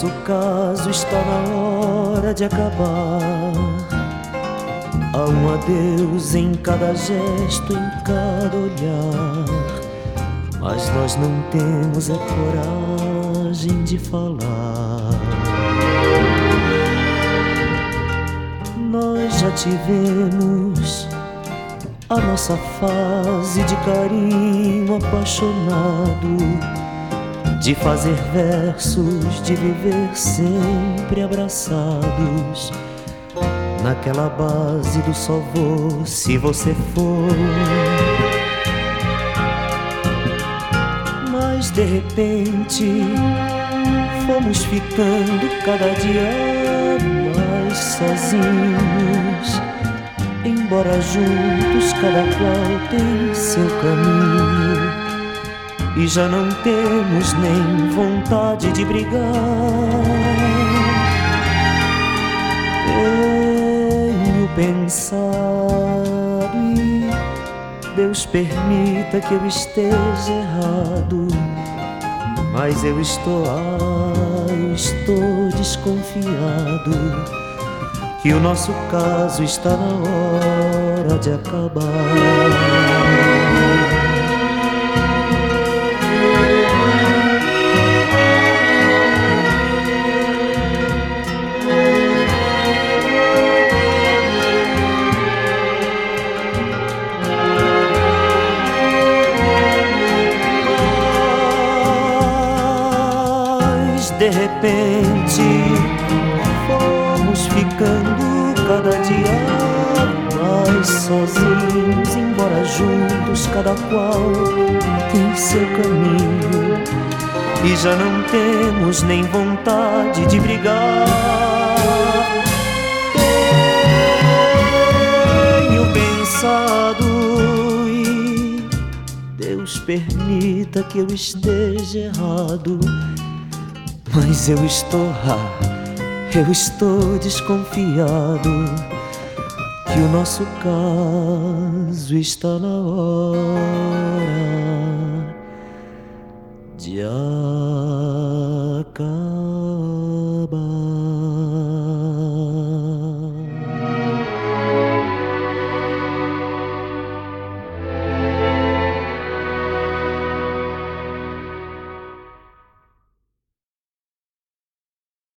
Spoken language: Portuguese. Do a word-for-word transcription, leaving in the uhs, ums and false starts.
nosso caso está na hora de acabar. Há um adeus em cada gesto, em cada olhar, mas nós não temos a coragem de falar. Nós já tivemos a nossa fase de carinho apaixonado, de fazer versos, de viver sempre abraçados, naquela base do só vou se você for. Mas de repente fomos ficando cada dia mais sozinhos, embora juntos cada qual tem seu caminho, e já não temos nem vontade de brigar. Tenho pensado e Deus permita que eu esteja errado, mas eu estou, ah, eu estou desconfiado que o nosso caso está na hora de acabar. De repente fomos ficando cada dia mais sozinhos, embora juntos cada qual tem seu caminho, e já não temos nem vontade de brigar. Tenho pensado e Deus permita que eu esteja errado, mas eu estou, ah, eu estou desconfiado que o nosso caso está na hora de acabar.